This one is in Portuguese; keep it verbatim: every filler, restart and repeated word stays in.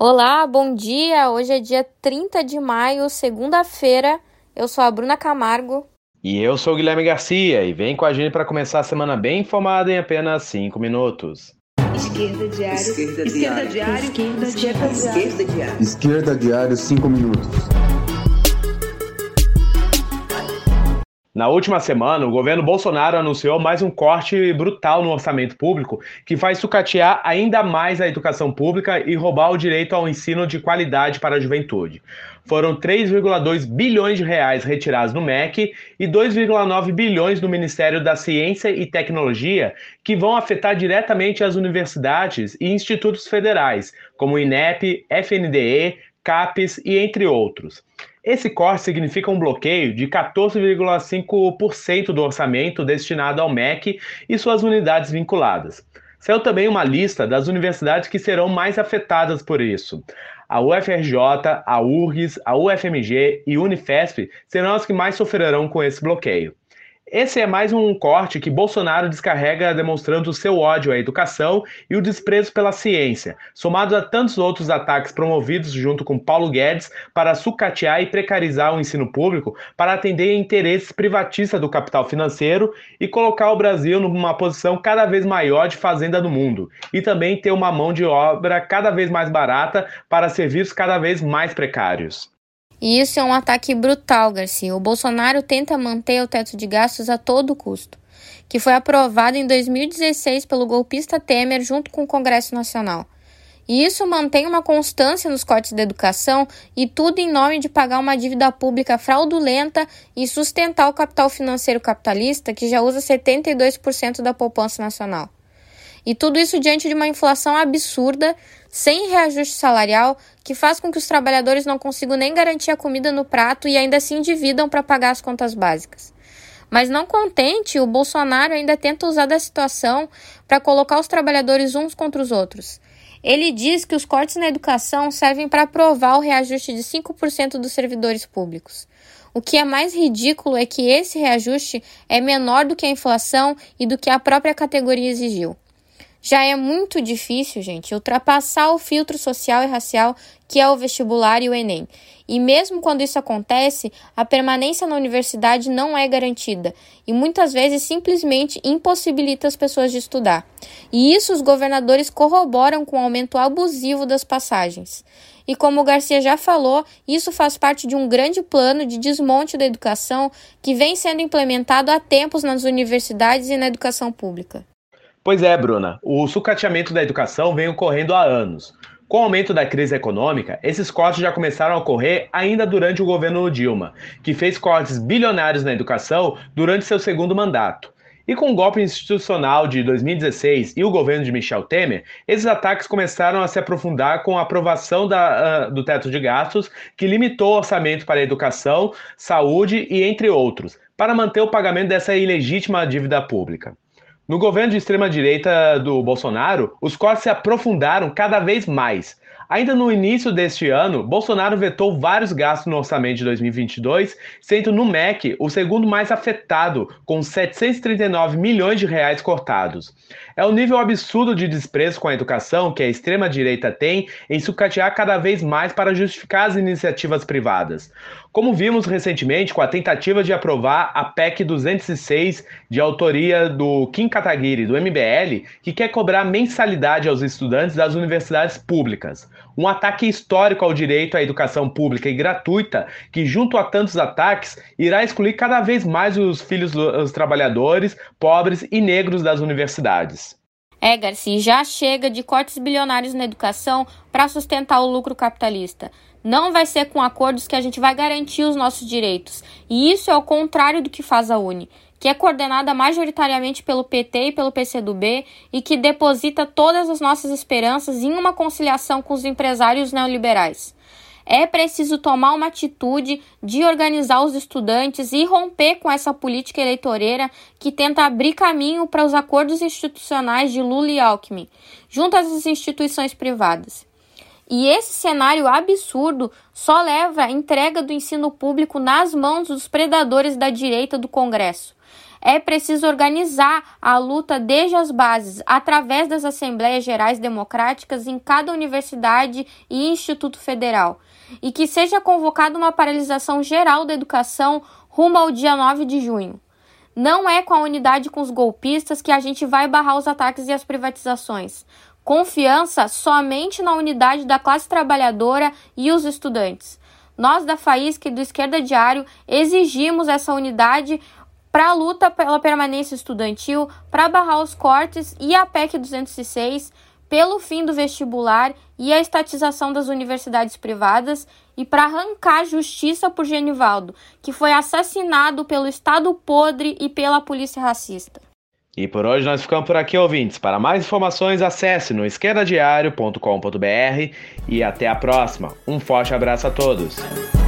Olá, bom dia! Hoje é dia trinta de maio, segunda-feira. Eu sou a Bruna Camargo. E eu sou o Guilherme Garcia, e vem com a gente para começar a semana bem informada em apenas cinco minutos. Esquerda Diário. Esquerda Esquerda Diário. Diário. Esquerda Diário. Esquerda Diário. Esquerda Diário, cinco minutos. Na última semana, o governo Bolsonaro anunciou mais um corte brutal no orçamento público que vai sucatear ainda mais a educação pública e roubar o direito ao ensino de qualidade para a juventude. Foram três vírgula dois bilhões de reais retirados no M E C e dois vírgula nove bilhões do Ministério da Ciência e Tecnologia, que vão afetar diretamente as universidades e institutos federais, como o INEP, F N D E, CAPES e entre outros. Esse corte significa um bloqueio de quatorze vírgula cinco por cento do orçamento destinado ao M E C e suas unidades vinculadas. Saiu também uma lista das universidades que serão mais afetadas por isso. A U F R J, a U R G S, a U F M G e a Unifesp serão as que mais sofrerão com esse bloqueio. Esse é mais um corte que Bolsonaro descarrega demonstrando o seu ódio à educação e o desprezo pela ciência, somado a tantos outros ataques promovidos junto com Paulo Guedes para sucatear e precarizar o ensino público para atender interesses privatistas do capital financeiro e colocar o Brasil numa posição cada vez maior de fazenda do mundo, e também ter uma mão de obra cada vez mais barata para serviços cada vez mais precários. E isso é um ataque brutal, Garcia. O Bolsonaro tenta manter o teto de gastos a todo custo, que foi aprovado em dois mil e dezesseis pelo golpista Temer junto com o Congresso Nacional. E isso mantém uma constância nos cortes da educação e tudo em nome de pagar uma dívida pública fraudulenta e sustentar o capital financeiro capitalista que já usa setenta e dois por cento da poupança nacional. E tudo isso diante de uma inflação absurda, sem reajuste salarial, que faz com que os trabalhadores não consigam nem garantir a comida no prato e ainda se endividam para pagar as contas básicas. Mas não contente, o Bolsonaro ainda tenta usar da situação para colocar os trabalhadores uns contra os outros. Ele diz que os cortes na educação servem para aprovar o reajuste de cinco por cento dos servidores públicos. O que é mais ridículo é que esse reajuste é menor do que a inflação e do que a própria categoria exigiu. Já é muito difícil, gente, ultrapassar o filtro social e racial que é o vestibular e o Enem. E mesmo quando isso acontece, a permanência na universidade não é garantida e muitas vezes simplesmente impossibilita as pessoas de estudar. E isso os governadores corroboram com o aumento abusivo das passagens. E como o Garcia já falou, isso faz parte de um grande plano de desmonte da educação que vem sendo implementado há tempos nas universidades e na educação pública. Pois é, Bruna, o sucateamento da educação vem ocorrendo há anos. Com o aumento da crise econômica, esses cortes já começaram a ocorrer ainda durante o governo Dilma, que fez cortes bilionários na educação durante seu segundo mandato. E com o golpe institucional de dois mil e dezesseis e o governo de Michel Temer, esses ataques começaram a se aprofundar com a aprovação da, uh, do teto de gastos, que limitou o orçamento para a educação, saúde e entre outros, para manter o pagamento dessa ilegítima dívida pública. No governo de extrema-direita do Bolsonaro, os cortes se aprofundaram cada vez mais. Ainda no início deste ano, Bolsonaro vetou vários gastos no orçamento de dois mil e vinte e dois, sendo no M E C o segundo mais afetado, com setecentos e trinta e nove milhões de reais cortados. É o nível absurdo de desprezo com a educação que a extrema-direita tem em sucatear cada vez mais para justificar as iniciativas privadas. Como vimos recentemente com a tentativa de aprovar a P E C duzentos e seis, de autoria do Kim Kataguiri, do M B L, que quer cobrar mensalidade aos estudantes das universidades públicas. Um ataque histórico ao direito à educação pública e gratuita, que, junto a tantos ataques, irá excluir cada vez mais os filhos dos trabalhadores, pobres e negros das universidades. É, Garcia, já chega de cortes bilionários na educação para sustentar o lucro capitalista. Não vai ser com acordos que a gente vai garantir os nossos direitos. E isso é o contrário do que faz a Uni, que é coordenada majoritariamente pelo P T e pelo P C do B e que deposita todas as nossas esperanças em uma conciliação com os empresários neoliberais. É preciso tomar uma atitude de organizar os estudantes e romper com essa política eleitoreira que tenta abrir caminho para os acordos institucionais de Lula e Alckmin, junto às instituições privadas. E esse cenário absurdo só leva a entrega do ensino público nas mãos dos predadores da direita do Congresso. é preciso organizar a luta desde as bases, através das Assembleias Gerais Democráticas em cada universidade e instituto federal, e que seja convocada uma paralisação geral da educação rumo ao dia nove de junho. Não é com a unidade com os golpistas que a gente vai barrar os ataques e as privatizações. Confiança somente na unidade da classe trabalhadora e os estudantes. Nós da Faísca e do Esquerda Diário exigimos essa unidade para a luta pela permanência estudantil, para barrar os cortes e a P E C duzentos e seis, pelo fim do vestibular e a estatização das universidades privadas e para arrancar justiça por Genivaldo, que foi assassinado pelo Estado podre e pela polícia racista. E por hoje nós ficamos por aqui, ouvintes. Para mais informações, acesse no esquerda diário ponto com ponto b r e até a próxima. Um forte abraço a todos.